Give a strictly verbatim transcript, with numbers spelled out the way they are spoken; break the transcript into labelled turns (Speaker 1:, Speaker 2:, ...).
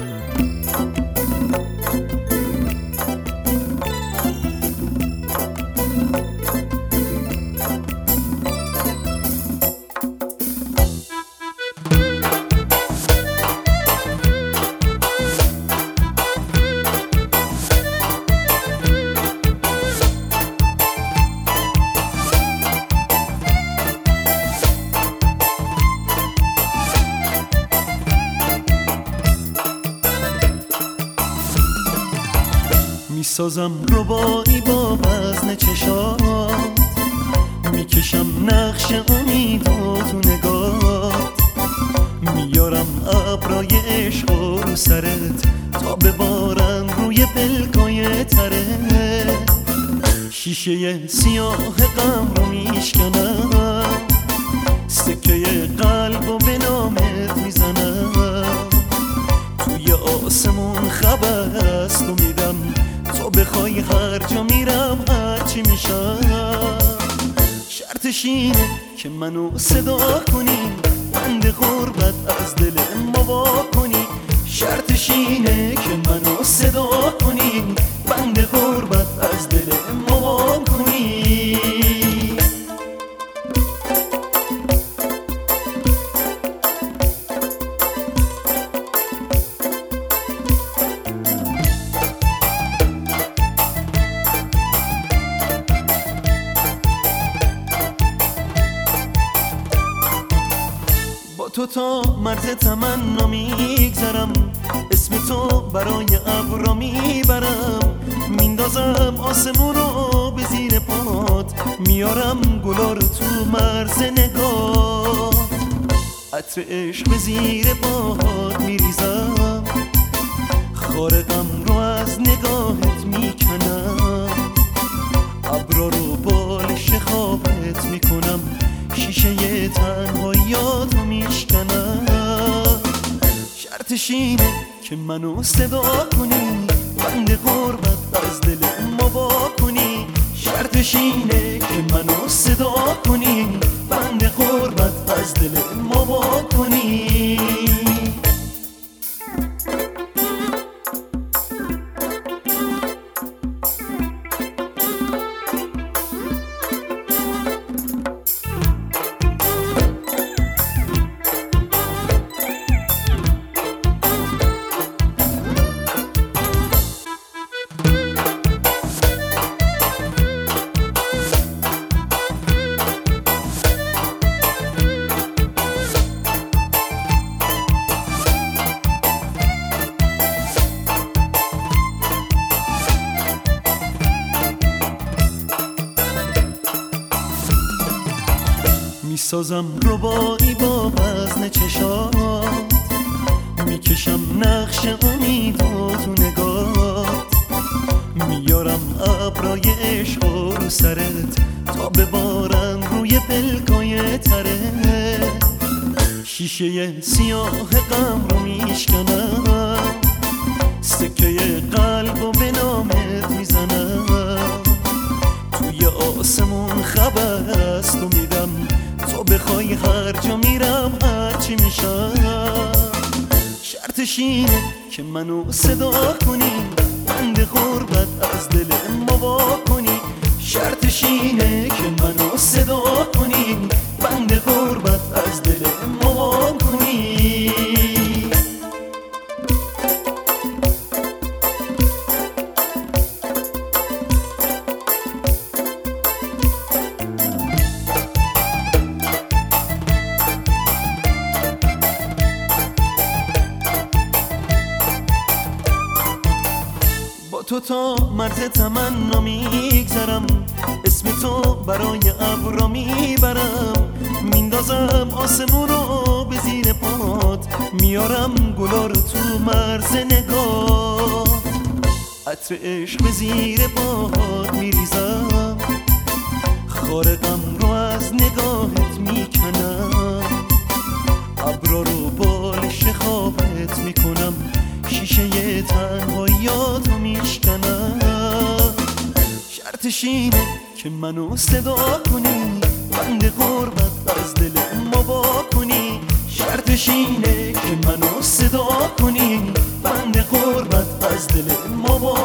Speaker 1: میسازم ربایی با وزن چشات، میکشم نقش امید و تو نگات، میارم ابرای عشق رو سرت تا ببارن روی پلکای تره. شیشه سیاه غم رو میشکنم، سکه قلب و به نامت میزنم. توی آسمون خبر است و میدم، تو بخوای هر جا میرم هرچی میشم. شرطش اینه که منو صدا کنی، بند غربت از دل ما وا کنی. شرطش اینه که منو صدا کنی، بند غربت از دل ما وا کنی. تو تا مرز تمنا میگذرم، اسم تو برای ابرا میبرم. میندازم آسمون رو به زیر پات، میارم گلا رو تو مرز نگاه. عطر عشق به زیر پات میریزم، خارقم رو از نگاهت میکنم. ابرا رو بالش خوابت میکنم، شیشه تنهاییات رو میشکنم. شرطش اینه که منو صدا کنی، بند غربت از دل ما وا کنی. شرطش اینه که منو صدا کنی، بند غربت از دل ما وا کنی. میسازم ربایی با وزن چشات، میکشم نقش امید و تو نگات. میارم ابرای عشق رو سرت تا ببارن روی پلکای تره. شیشه سیاه غم رو میشکنم، سکه قلب و به نامت میزنم. توی آسمون خبر است و میدم، تو بخوای هر جا میرم هرچی میشم. شرطش اینه که منو صدا کنی، بند غربت از دل ما وا کنی. شرطش اینه که منو صدا کنی، بند غربت از دل ما وا کنی. تو تا مرز تمنا میگذرم، اسم تو برای ابرا میبرم. میندازم آسمون رو به زیر پات، میارم گلا رو تو مرز نگاه. عطر عشق به زیر پات میریزم، خارقم رو از نگاهت میکنم. ابرا رو بالش خوابت میکنم، شیشه تنهاییات رو میشکنم. شرطش اینه که منو صدا کنی، بند غربت از دل ما وا کنی. شرطش اینه که منو صدا کنی، بند قربت از دل ما